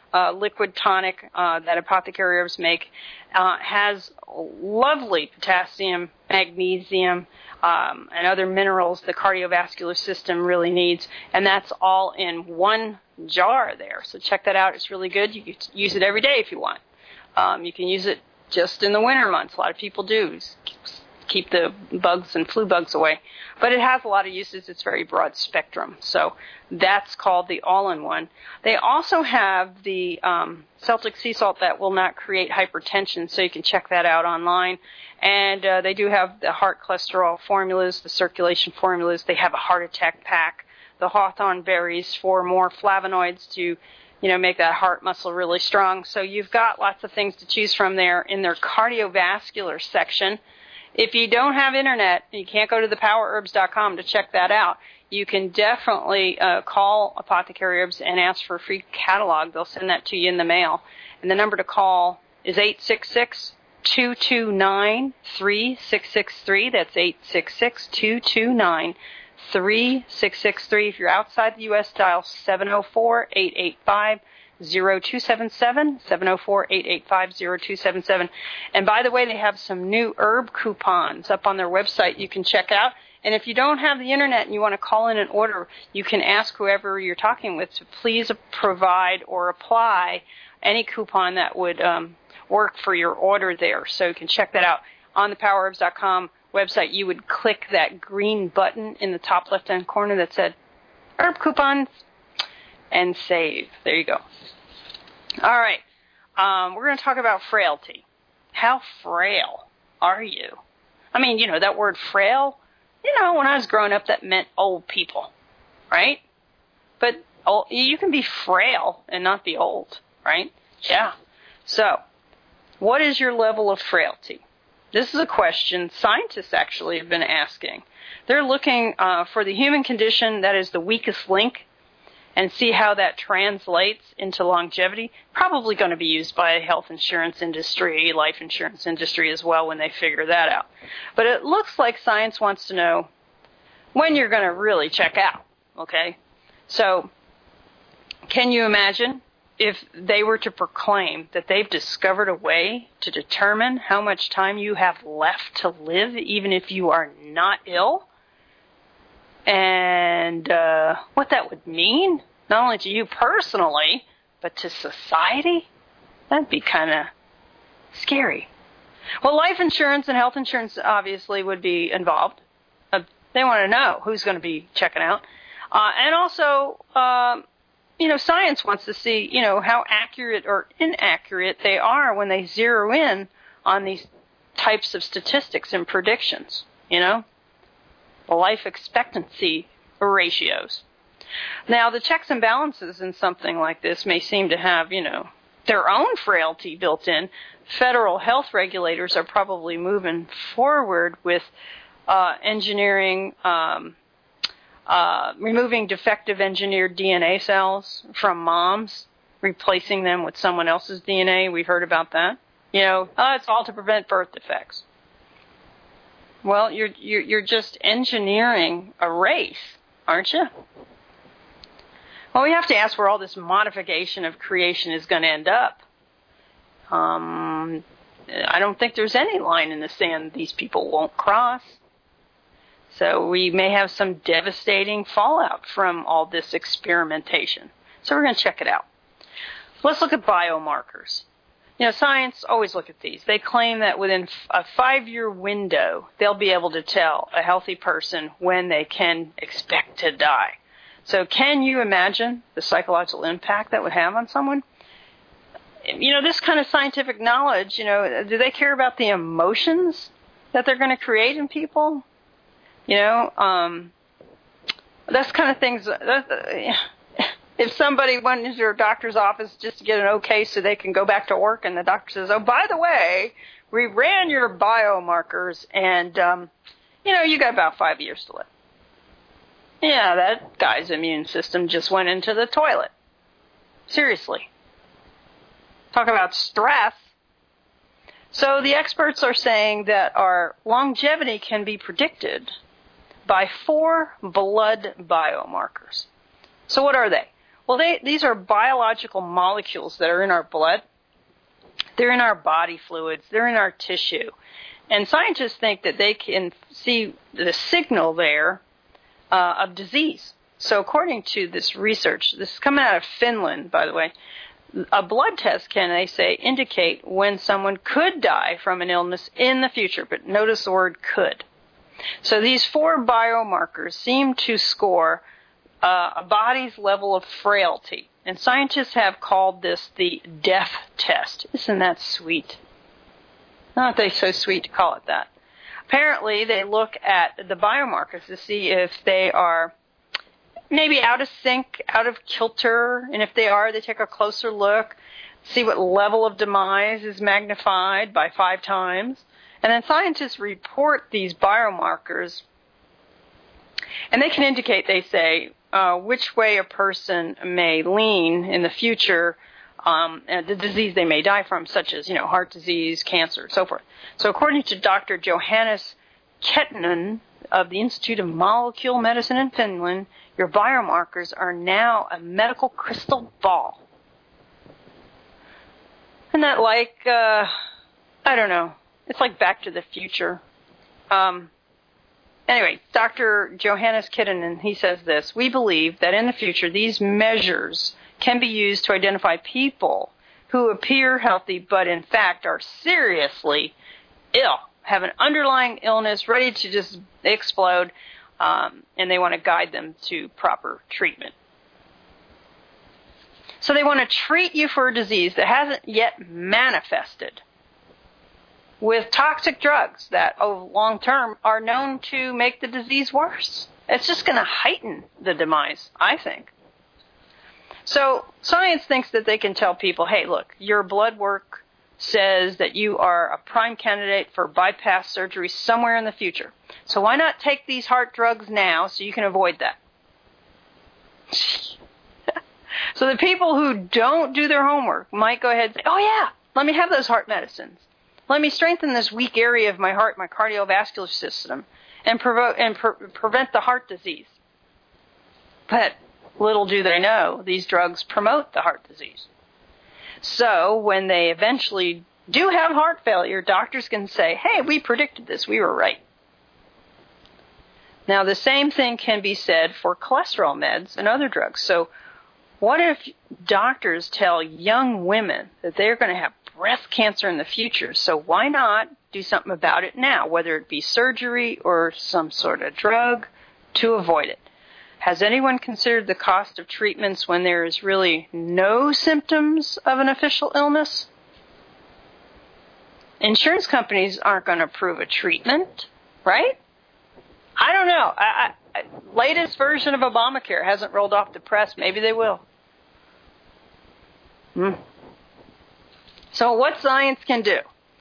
uh, liquid tonic uh, that Apothecary Herbs make uh, has lovely potassium, magnesium, um, and other minerals the cardiovascular system really needs, and that's all in one jar there. So check that out. It's really good. You can use it every day if you want. Um, you can use it just in the winter months. A lot of people do. Keep the bugs and flu bugs away. But it has a lot of uses. It's very broad spectrum. So that's called the all-in-one. They also have the um, Celtic sea salt that will not create hypertension, so you can check that out online. And uh, they do have the heart cholesterol formulas, the circulation formulas. They have a heart attack pack, the hawthorn berries for more flavonoids to, you know, make that heart muscle really strong. So you've got lots of things to choose from there in their cardiovascular section. If you don't have internet, you can't go to the power herbs dot com to check that out. You can definitely uh, call Apothecary Herbs and ask for a free catalog. They'll send that to you in the mail. And the number to call is eight six six, two two nine, three six six three. That's eight six six, two two nine, three six six three. If you're outside the U S, dial seven oh four, eight eight five, zero two seven seven, seven oh four, eight eight five, zero two seven seven. And by the way, they have some new herb coupons up on their website you can check out. And if you don't have the internet and you want to call in an order, you can ask whoever you're talking with to please provide or apply any coupon that would um, work for your order there. So you can check that out on the power herbs dot com website. You would click that green button in the top left-hand corner that said herb coupons and save. There you go. All right. Um, we're going to talk about frailty. How frail are you? I mean, you know, that word frail, you know, when I was growing up, that meant old people, right? But old, you can be frail and not be old, right? Yeah. So, what is your level of frailty? This is a question scientists actually have been asking. They're looking uh, for the human condition that is the weakest link and see how that translates into longevity. Probably going to be used by the health insurance industry, life insurance industry as well when they figure that out. But it looks like science wants to know when you're going to really check out, okay? So can you imagine if they were to proclaim that they've discovered a way to determine how much time you have left to live, even if you are not ill? And uh, what that would mean, not only to you personally, but to society? That'd be kind of scary. Well, life insurance and health insurance obviously would be involved. Uh, they want to know who's going to be checking out. Uh, and also, um, you know, science wants to see, you know, how accurate or inaccurate they are when they zero in on these types of statistics and predictions, you know? Life expectancy ratios. Now, the checks and balances in something like this may seem to have, you know, their own frailty built in. Federal health regulators are probably moving forward with uh, engineering, um, uh, removing defective engineered D N A cells from moms, replacing them with someone else's D N A. We've heard about that. You know, oh, it's all to prevent birth defects. Well, you're, you're you're just engineering a race, aren't you? Well, we have to ask where all this modification of creation is going to end up. Um, I don't think there's any line in the sand these people won't cross. So we may have some devastating fallout from all this experimentation. So we're going to check it out. Let's look at biomarkers. You know, science always look at these. They claim that within a five-year window, they'll be able to tell a healthy person when they can expect to die. So can you imagine the psychological impact that would have on someone? You know, this kind of scientific knowledge, you know, do they care about the emotions that they're going to create in people? You know, um, that's kind of things... That, uh, If somebody went into your doctor's office just to get an okay so they can go back to work, and the doctor says, oh, by the way, we ran your biomarkers, and, um, you know, you got about five years to live. Yeah, that guy's immune system just went into the toilet. Seriously. Talk about stress. So the experts are saying that our longevity can be predicted by four blood biomarkers. So what are they? Well, they, these are biological molecules that are in our blood. They're in our body fluids. They're in our tissue. And scientists think that they can see the signal there uh, of disease. So according to this research, this is coming out of Finland, by the way, a blood test can, they say, indicate when someone could die from an illness in the future. But notice the word could. So these four biomarkers seem to score uh, a body's level of frailty. And scientists have called this the death test. Isn't that sweet? Aren't they so sweet to call it that? Apparently, they look at the biomarkers to see if they are maybe out of sync, out of kilter, and if they are, they take a closer look, see what level of demise is magnified by five times. And then scientists report these biomarkers, and they can indicate, they say, uh, which way a person may lean in the future, um, and the disease they may die from, such as, you know, heart disease, cancer, so forth. So according to Doctor Johannes Kettunen of the Institute of Molecular Medicine in Finland, your biomarkers are now a medical crystal ball. Isn't that like, uh, I don't know, it's like Back to the Future. Um, anyway, Doctor Johannes Kettunen, he says this: we believe that in the future these measures can be used to identify people who appear healthy but in fact are seriously ill, have an underlying illness ready to just explode, um, and they want to guide them to proper treatment. So they want to treat you for a disease that hasn't yet manifested with toxic drugs that, oh, long term, are known to make the disease worse. It's just going to heighten the demise, I think. So science thinks that they can tell people, hey, look, your blood work says that you are a prime candidate for bypass surgery somewhere in the future. So why not take these heart drugs now so you can avoid that? So the people who don't do their homework might go ahead and say, oh, yeah, let me have those heart medicines. Let me strengthen this weak area of my heart, my cardiovascular system, and, provo- and pre- prevent the heart disease. But little do they know, these drugs promote the heart disease. So when they eventually do have heart failure, doctors can say, hey, we predicted this, we were right. Now, the same thing can be said for cholesterol meds and other drugs. So what if doctors tell young women that they're going to have breast cancer in the future? So why not do something about it now, whether it be surgery or some sort of drug to avoid it? Has anyone considered the cost of treatments when there is really no symptoms of an official illness? Insurance companies aren't going to approve a treatment, right? I don't know. I, I, latest version of Obamacare hasn't rolled off the press. Maybe they will. Hmm. So what science can do?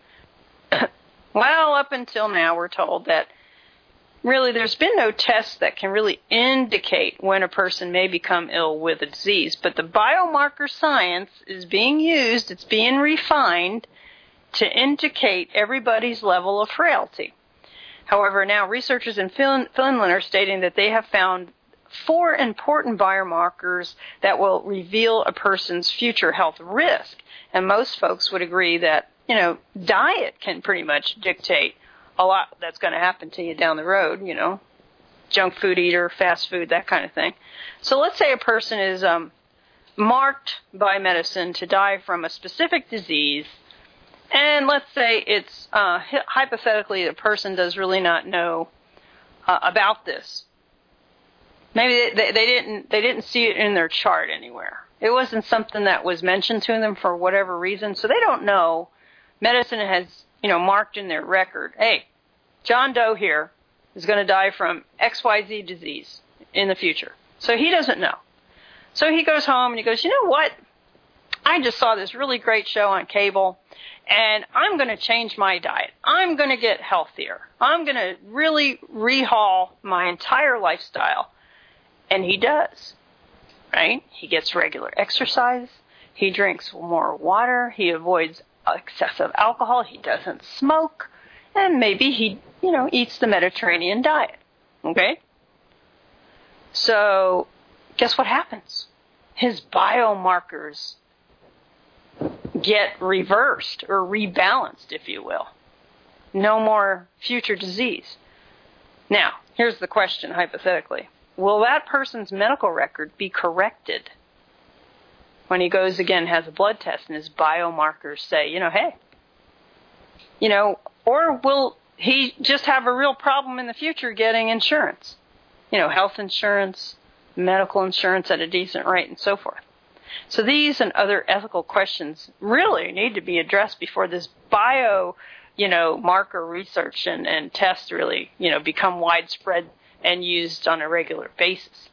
Well, up until now, we're told that really there's been no tests that can really indicate when a person may become ill with a disease. But the biomarker science is being used, it's being refined to indicate everybody's level of frailty. However, now researchers in Fin- Finland are stating that they have found four important biomarkers that will reveal a person's future health risk. And most folks would agree that, you know, diet can pretty much dictate a lot that's going to happen to you down the road, you know, junk food eater, fast food, that kind of thing. So let's say a person is um, marked by medicine to die from a specific disease, and let's say it's uh, hypothetically the person does really not know uh, about this. Maybe they, they didn't they didn't see it in their chart anywhere. It wasn't something that was mentioned to them for whatever reason, so they don't know. Medicine has, you know, marked in their record, hey, John Doe here is going to die from X Y Z disease in the future. So he doesn't know. So he goes home and he goes, you know what? I just saw this really great show on cable, and I'm going to change my diet. I'm going to get healthier. I'm going to really rehaul my entire lifestyle. And he does, right? He gets regular exercise. He drinks more water. He avoids excessive alcohol. He doesn't smoke. And maybe he, you know, eats the Mediterranean diet. Okay? So guess what happens? his biomarkers get reversed or rebalanced, if you will. No more future disease. Now, here's the question, hypothetically. Will that person's medical record be corrected when he goes again, has a blood test, and his biomarkers say, you know, hey, you know, or will he just have a real problem in the future getting insurance? You know, health insurance, medical insurance at a decent rate, and so forth. So these and other ethical questions really need to be addressed before this bio, you know, marker research and, and tests really, you know, become widespread and used on a regular basis.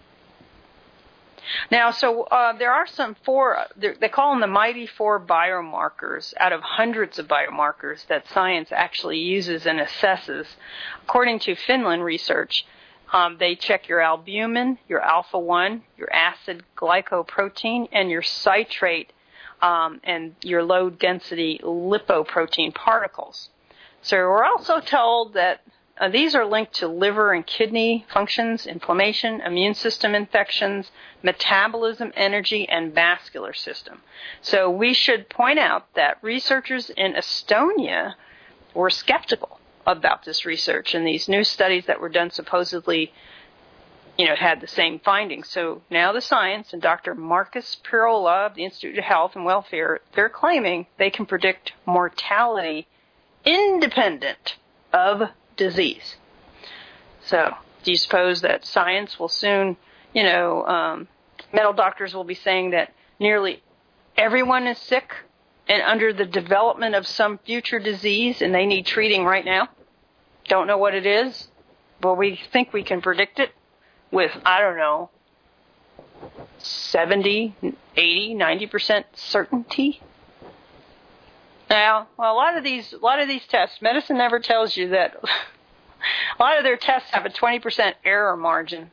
Now, so uh, there are some four, they call them the mighty four biomarkers out of hundreds of biomarkers that science actually uses and assesses. According to Finland research, um, they check your albumin, your alpha one, your acid glycoprotein, and your citrate um, and your low-density lipoprotein particles. So we're also told that Uh, these are linked to liver and kidney functions, inflammation, immune system infections, metabolism, energy, and vascular system. So we should point out that researchers in Estonia were skeptical about this research, and these new studies that were done supposedly, you know, had the same findings. So now the science and Doctor Marcus Pirola of the Institute of Health and Welfare, they're claiming they can predict mortality independent of disease. So, do you suppose that science will soon, you know, um, medical doctors will be saying that nearly everyone is sick and under the development of some future disease and they need treating right now? Don't know what it is, but we think we can predict it with, I don't know, seventy, eighty, ninety percent certainty? Now, well, a lot of these, a lot of these tests, medicine never tells you that. A lot of their tests have a twenty percent error margin.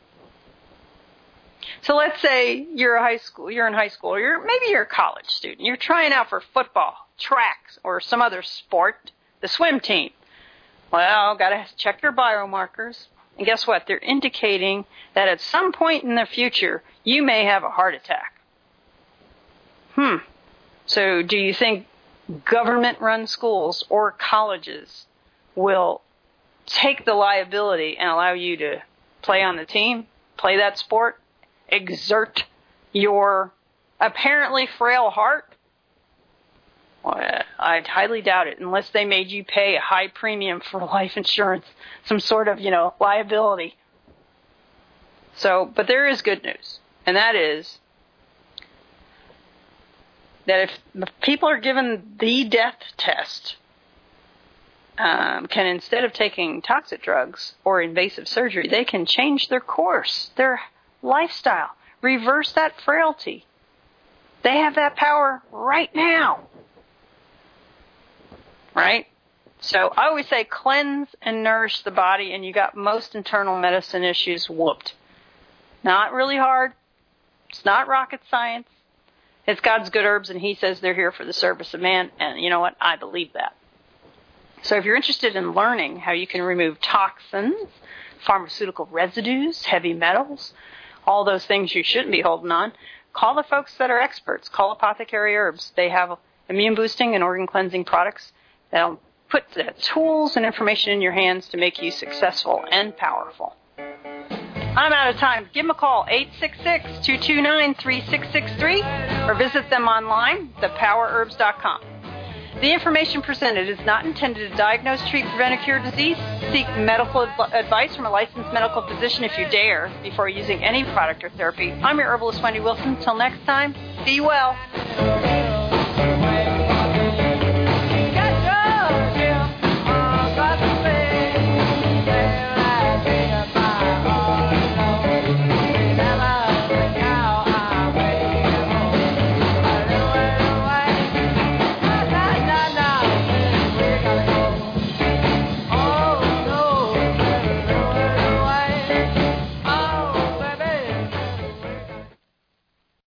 So let's say you're a high school, you're in high school, or you're maybe you're a college student. You're trying out for football, track, or some other sport, the swim team. Well, got to check your biomarkers, and guess what? They're indicating that at some point in the future you may have a heart attack. Hmm. So do you think government-run schools or colleges will take the liability and allow you to play on the team, play that sport, exert your apparently frail heart? Well, I'd highly doubt it, unless they made you pay a high premium for life insurance, some sort of, you know, liability. So, but there is good news, and that is that if people are given the death test, Um, can, instead of taking toxic drugs or invasive surgery, they can change their course, their lifestyle, reverse that frailty. They have that power right now. Right? So I always say cleanse and nourish the body, and you got most internal medicine issues whooped. Not really hard. It's not rocket science. It's God's good herbs, and he says they're here for the service of man, and you know what? I believe that. So if you're interested in learning how you can remove toxins, pharmaceutical residues, heavy metals, all those things you shouldn't be holding on, call the folks that are experts. Call Apothecary Herbs. They have immune boosting and organ cleansing products that'll put the tools and information in your hands to make you successful and powerful. I'm out of time. Give them a call, eight six six, two two nine, three six six three, or visit them online, the power herbs dot com. The information presented is not intended to diagnose, treat, prevent, or cure disease. Seek medical adv- advice from a licensed medical physician if you dare before using any product or therapy. I'm your herbalist, Wendy Wilson. Until next time, be well.